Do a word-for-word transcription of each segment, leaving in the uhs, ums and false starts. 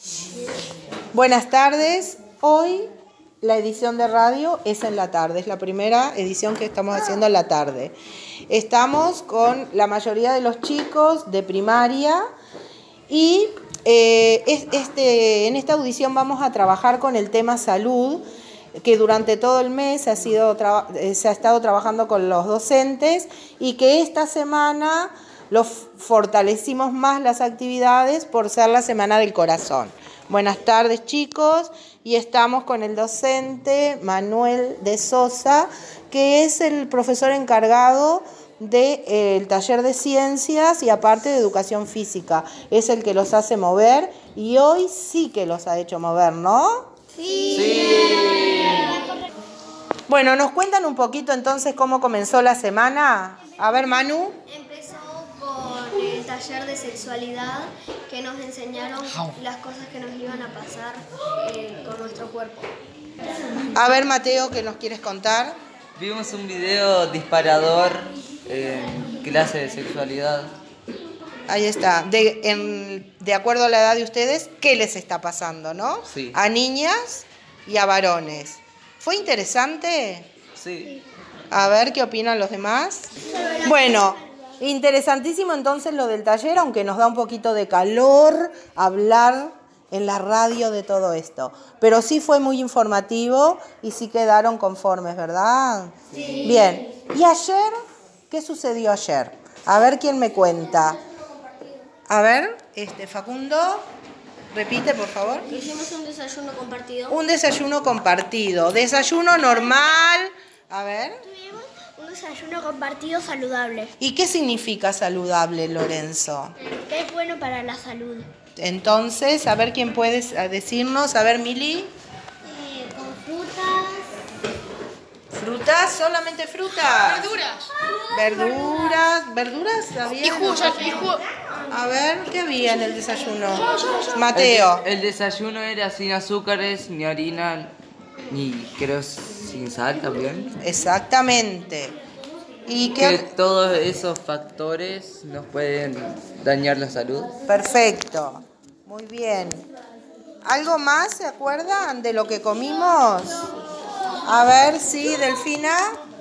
Buenas tardes. Hoy la edición de radio es en la tarde. Es la primera edición que estamos haciendo en la tarde. Estamos con la mayoría de los chicos de primaria y eh, este, en esta audición vamos a trabajar con el tema salud, que durante todo el mes ha sido se ha estado trabajando con los docentes y que esta semana los fortalecimos más las actividades por ser la Semana del Corazón. Buenas tardes, chicos, y estamos con el docente Manuel de Sosa, que es el profesor encargado del eh, taller de ciencias y aparte de educación física. Es el que los hace mover y hoy sí que los ha hecho mover, ¿no? Sí. sí. Bueno, ¿nos cuentan un poquito entonces cómo comenzó la semana? A ver, Manu. Empezó con el taller de sexualidad, que nos enseñaron las cosas que nos iban a pasar eh, con nuestro cuerpo. A ver, Mateo, ¿qué nos quieres contar? Vimos un video disparador en clase de sexualidad. Ahí está. De, en, de acuerdo a la edad de ustedes, ¿qué les está pasando, no? Sí. A niñas y a varones. ¿Fue interesante? Sí. A ver, ¿qué opinan los demás? Bueno, interesantísimo entonces lo del taller, aunque nos da un poquito de calor hablar en la radio de todo esto. Pero sí fue muy informativo y sí quedaron conformes, ¿verdad? Sí. Bien. ¿Y ayer? ¿Qué sucedió ayer? A ver quién me cuenta. A ver, este Facundo, repite por favor. Hicimos un desayuno compartido. Un desayuno compartido. Desayuno normal. A ver. Tuvimos un desayuno compartido saludable. ¿Y qué significa saludable, Lorenzo? Que es bueno para la salud. Entonces, a ver quién puede decirnos. A ver, Mili. Eh, con frutas. ¿Frutas? ¿Solamente frutas? Verduras. Verduras. ¿Verduras había? Y jugo, y jugo. A ver, ¿qué había en el desayuno? Mateo. El, el desayuno era sin azúcares, ni harina, ni creo sin sal también. Exactamente. ¿Y Que qué? todos esos factores nos pueden dañar la salud. Perfecto. Muy bien. ¿Algo más se acuerdan de lo que comimos? A ver, sí, Delfina.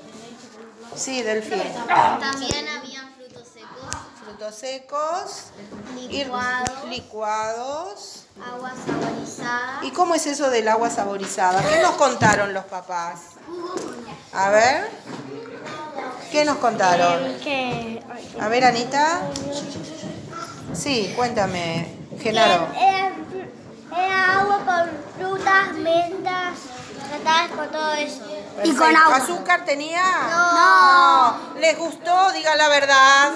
Sí, Delfina. También habían frutos secos. Frutos secos. Licuados. Y licuados. Agua saborizada. ¿Y cómo es eso del agua saborizada? ¿Qué nos contaron los papás? A ver. ¿Qué nos contaron? Que A ver, Anita. Sí, cuéntame, Genaro. Era, era agua con frutas, mentas, tratadas con todo eso. Y con agua. ¿Azúcar tenía? No. no. ¿Les gustó? Diga la verdad.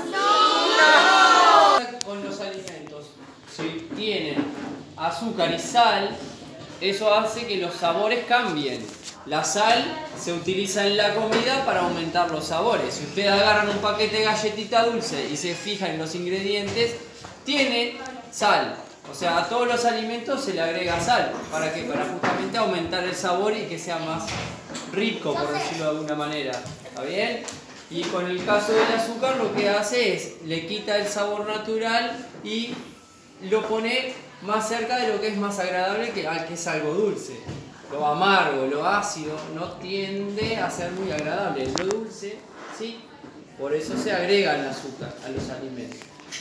No. no. Con los alimentos, si tienen azúcar y sal, eso hace que los sabores cambien. La sal se utiliza en la comida para aumentar los sabores. Si ustedes agarran un paquete de galletita dulce y se fijan en los ingredientes, tiene sal. O sea, a todos los alimentos se le agrega sal. ¿Para qué? Para justamente aumentar el sabor y que sea más rico, por decirlo de alguna manera. ¿Está bien? Y con el caso del azúcar lo que hace es, le quita el sabor natural y lo pone más cerca de lo que es más agradable, que, que es algo dulce. Lo amargo, lo ácido, no tiende a ser muy agradable. Lo dulce, sí, por eso se agrega el azúcar a los alimentos.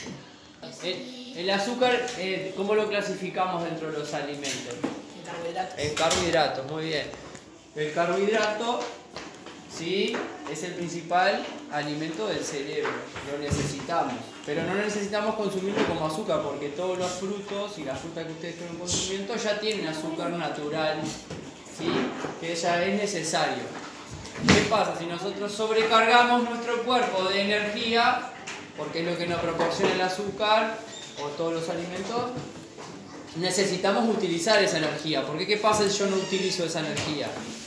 El, el azúcar, eh, ¿cómo lo clasificamos dentro de los alimentos? En carbohidratos. En carbohidratos, muy bien. El carbohidrato, sí, es el principal alimento del cerebro, lo necesitamos. Pero no necesitamos consumirlo como azúcar, porque todos los frutos y la fruta que ustedes están consumiendo ya tienen azúcar natural, ¿sí? Que ya es necesario. ¿Qué pasa? Si nosotros sobrecargamos nuestro cuerpo de energía, porque es lo que nos proporciona el azúcar o todos los alimentos, necesitamos utilizar esa energía. ¿Por qué? ¿Qué pasa si yo no utilizo esa energía?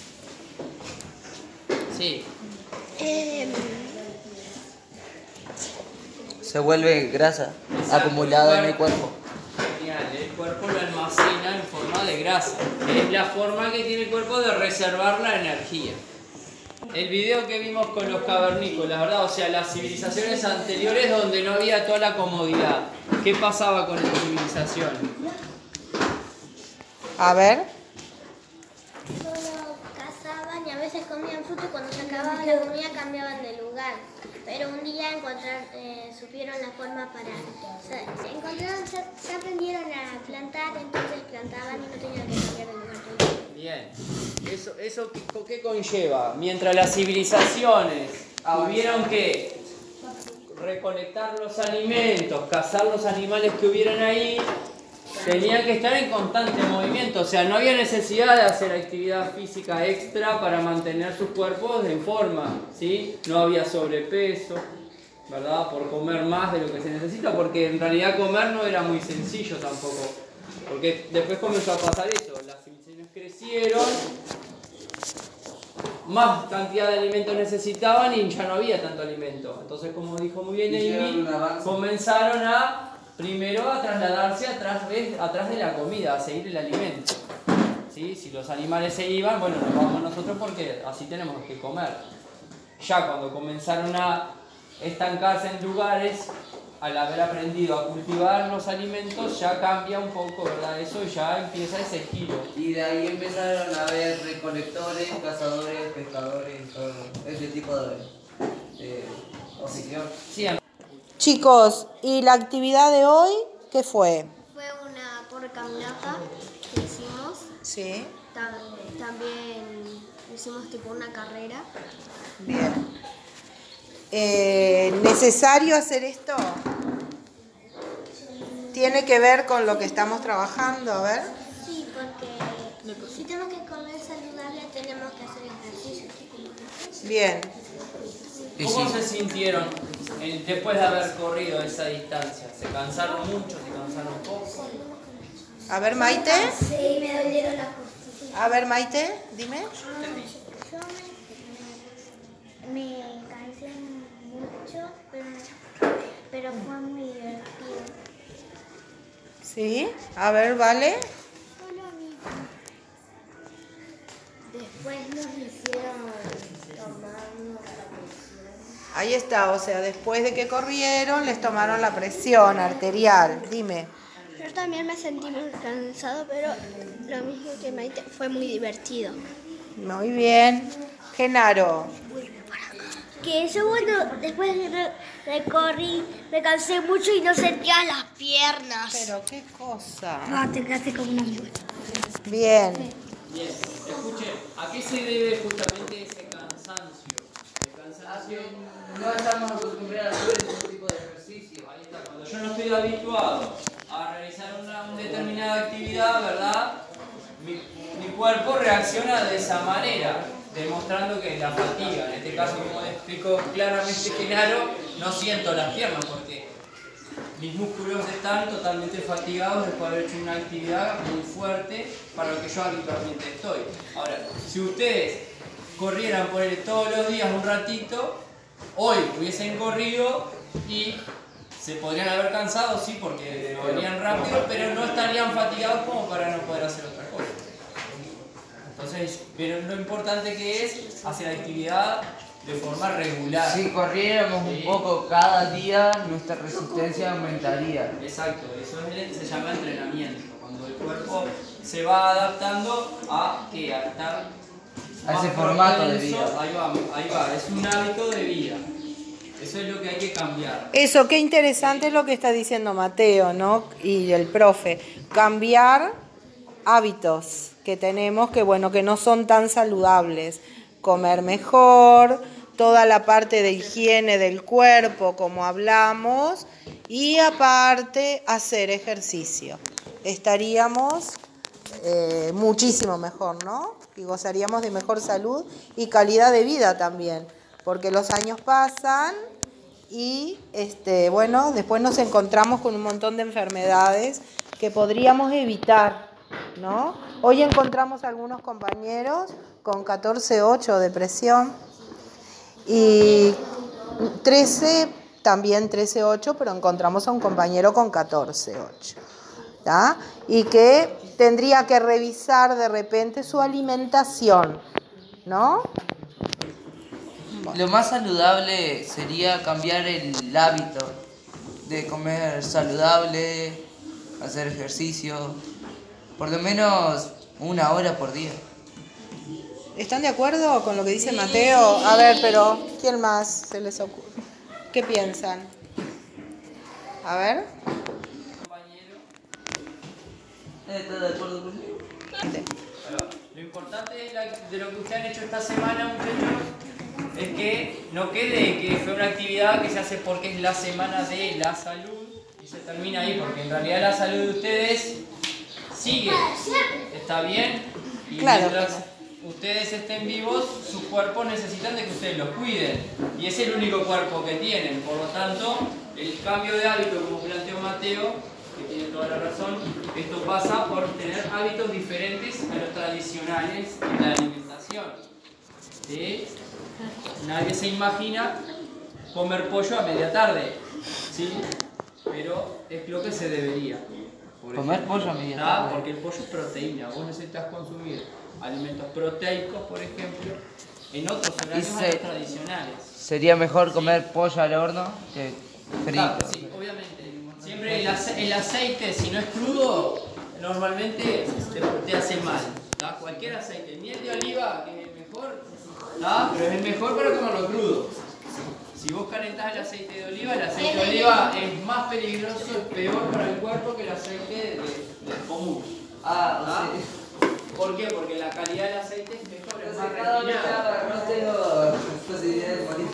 Sí. Eh, Se vuelve grasa Exacto, acumulada el en el cuerpo. Genial, el cuerpo lo almacena en forma de grasa. Es la forma que tiene el cuerpo de reservar la energía. El video que vimos con los cavernícolas, ¿verdad? O sea, las civilizaciones anteriores donde no había toda la comodidad. ¿Qué pasaba con esta civilización? A ver. Solo cazaban y a veces comían fruta y cuando se acababa la comida cambiaban de lugar. Pero un día encontrar, eh, supieron la forma para... Se, se encontraron, se, se aprendieron a plantar, entonces plantaban y no tenían que cambiar de lugar. Bien. ¿Eso, eso qué, qué conlleva? Mientras las civilizaciones tuvieron que recolectar los alimentos, cazar los animales que hubieran ahí, tenían que estar en constante movimiento, o sea, no había necesidad de hacer actividad física extra para mantener sus cuerpos en forma, ¿sí? No había sobrepeso, ¿verdad? Por comer más de lo que se necesita, porque en realidad comer no era muy sencillo tampoco, porque después comenzó a pasar eso, las civilizaciones crecieron, más cantidad de alimentos necesitaban y ya no había tanto alimento, entonces como dijo muy bien Amy, comenzaron a... Primero a trasladarse atrás de, atrás de la comida, a seguir el alimento. ¿Sí? Si los animales se iban, bueno, nos vamos nosotros porque así tenemos que comer. Ya cuando comenzaron a estancarse en lugares, al haber aprendido a cultivar los alimentos, ya cambia un poco, ¿verdad? Eso ya empieza ese giro. Y de ahí empezaron a haber recolectores, cazadores, pescadores, todo ese tipo de, de oficio. Sí, Chicos, ¿y la actividad de hoy qué fue? Fue una por caminata que hicimos. Sí. Ta- también hicimos tipo una carrera. Bien. Eh, ¿Necesario hacer esto? ¿Tiene que ver con lo que estamos trabajando? A ver. Sí, porque si tenemos que comer saludable tenemos que hacer ejercicio. Bien. ¿Cómo se sintieron eh, después de haber corrido esa distancia? ¿Se cansaron mucho? ¿Se cansaron poco? A ver, Maite. Sí, me dolieron las costillas. A ver, Maite, dime. Yo me, me cansé mucho, pero, pero fue muy divertido. Sí. A ver, vale. Fue lo mismo. Después nos hicieron tomarnos la presión. Ahí está, o sea, después de que corrieron, les tomaron la presión arterial. Dime. Yo también me sentí muy cansado, pero lo mismo que Maite, fue muy divertido. Muy bien. Genaro. Que yo, bueno, después de recorrí, me cansé mucho y no sentía las piernas. Pero qué cosa. Ah, te quedaste como una mula. Bien. Bien, escuchen, ¿a qué se debe justamente ese cansancio? El cansancio... No estamos acostumbrados a hacer ese tipo de ejercicio. Ahí está, cuando yo no estoy habituado a realizar una, una determinada actividad, ¿verdad? Mi, mi cuerpo reacciona de esa manera, demostrando que la fatiga, en este caso como le explicó claramente Genaro, no siento las piernas porque mis músculos están totalmente fatigados después de haber hecho una actividad muy fuerte para lo que yo habitualmente estoy. Ahora, si ustedes corrieran por él todos los días un ratito, hoy hubiesen corrido y se podrían haber cansado, sí, porque venían rápido, pero no estarían fatigados como para no poder hacer otra cosa. Entonces, pero lo importante que es hacer actividad de forma regular. Si corriéramos un poco cada día, nuestra resistencia aumentaría. Exacto, eso es, se llama entrenamiento, cuando el cuerpo se va adaptando a, ¿qué? A estar A ese más formato de propenso. vida. Ahí va, ahí va, es un hábito de vida. Eso es lo que hay que cambiar. Eso, qué interesante es lo que está diciendo Mateo, ¿no? Y el profe. Cambiar hábitos que tenemos que, bueno, que no son tan saludables. Comer mejor, toda la parte de higiene del cuerpo, como hablamos, y aparte hacer ejercicio. Estaríamos eh, muchísimo mejor, ¿no? Y gozaríamos de mejor salud y calidad de vida también, porque los años pasan y este, bueno, después nos encontramos con un montón de enfermedades que podríamos evitar, ¿no? Hoy encontramos algunos compañeros con catorce ocho de presión y trece, también trece ocho, pero encontramos a un compañero con catorce ocho, ¿tá? Y que tendría que revisar de repente su alimentación, ¿no? Lo más saludable sería cambiar el hábito de comer saludable, hacer ejercicio, Por lo menos una hora por día. ¿Están de acuerdo con lo que dice Mateo? A ver, pero ¿quién más se les ocurre? ¿Qué piensan? A ver. ¿Estás de acuerdo conmigo? Lo importante de, la, de lo que ustedes han hecho esta semana, muchachos, es que no quede que fue una actividad que se hace porque es la semana de la salud y se termina ahí, porque en realidad la salud de ustedes sigue, está bien, y Claro. mientras ustedes estén vivos, sus cuerpos necesitan de que ustedes los cuiden, y es el único cuerpo que tienen. Por lo tanto, el cambio de hábito, como planteó Mateo, que tiene toda la razón, esto pasa por tener hábitos diferentes a los tradicionales en la alimentación. ¿Sí? Nadie se imagina comer pollo a media tarde, ¿sí? Pero es lo que se debería. Por ¿Comer ejemplo, pollo a media ¿ah? tarde? Porque el pollo es proteína, vos necesitas consumir alimentos proteicos, por ejemplo, en otros horarios Y a se- los tradicionales. Sería mejor comer pollo al horno que Claro, frito. sí, obviamente. Siempre el, ace- el aceite, si no es crudo, normalmente te, te hace mal. ¿Tá? Cualquier aceite. El miel de oliva, que es el mejor, ¿tá? Pero es el mejor para comerlo crudo. Si vos calentás el aceite de oliva, el aceite de oliva es más peligroso, es peor para el cuerpo que el aceite de, de común. Ah, ¿Tá? sí. ¿Por qué? Porque la calidad del aceite es mejor, es más Cada vez refinada. no tengo posibilidad de morir.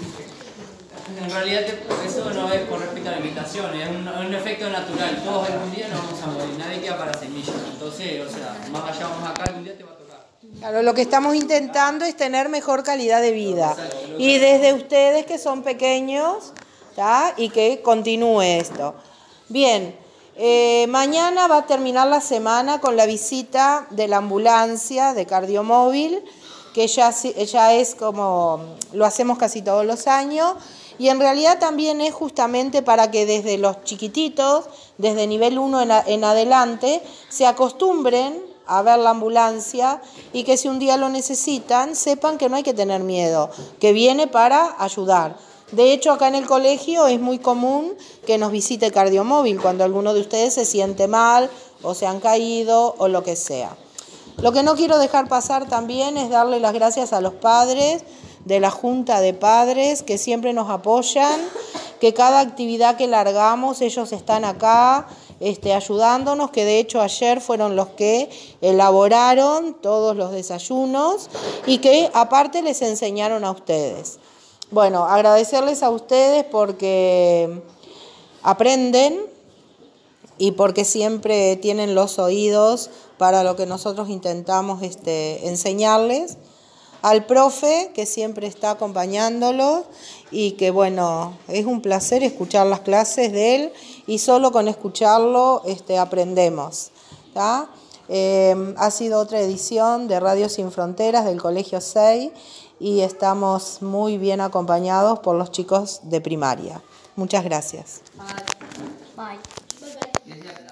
En realidad te- eso no es con respecto a la alimentación, es un, un efecto natural. Todos algún día nos vamos a morir, nadie queda para semillas. Entonces, o sea, más allá vamos acá, algún día te va a tocar. Claro, lo que estamos intentando es tener mejor calidad de vida. Y desde ustedes que son pequeños, ¿tá? Y que continúe esto. Bien, eh, mañana va a terminar la semana con la visita de la ambulancia de cardiomóvil, que ya, si- ya es como lo hacemos casi todos los años. Y en realidad también es justamente para que desde los chiquititos, desde nivel uno en, a- en adelante, se acostumbren a ver la ambulancia y que si un día lo necesitan, sepan que no hay que tener miedo, que viene para ayudar. De hecho, acá en el colegio es muy común que nos visite cardiomóvil cuando alguno de ustedes se siente mal o se han caído o lo que sea. Lo que no quiero dejar pasar también es darle las gracias a los padres de la Junta de Padres que siempre nos apoyan, que cada actividad que largamos ellos están acá este, ayudándonos, que de hecho ayer fueron los que elaboraron todos los desayunos y que aparte les enseñaron a ustedes. Bueno, agradecerles a ustedes porque aprenden y porque siempre tienen los oídos para lo que nosotros intentamos este, enseñarles. Al profe, que siempre está acompañándolos y que, bueno, es un placer escuchar las clases de él y solo con escucharlo este, aprendemos. ¿Tá? Eh, ha sido otra edición de Radio Sin Fronteras del Colegio seis y estamos muy bien acompañados por los chicos de primaria. Muchas gracias. Bye. Y decía,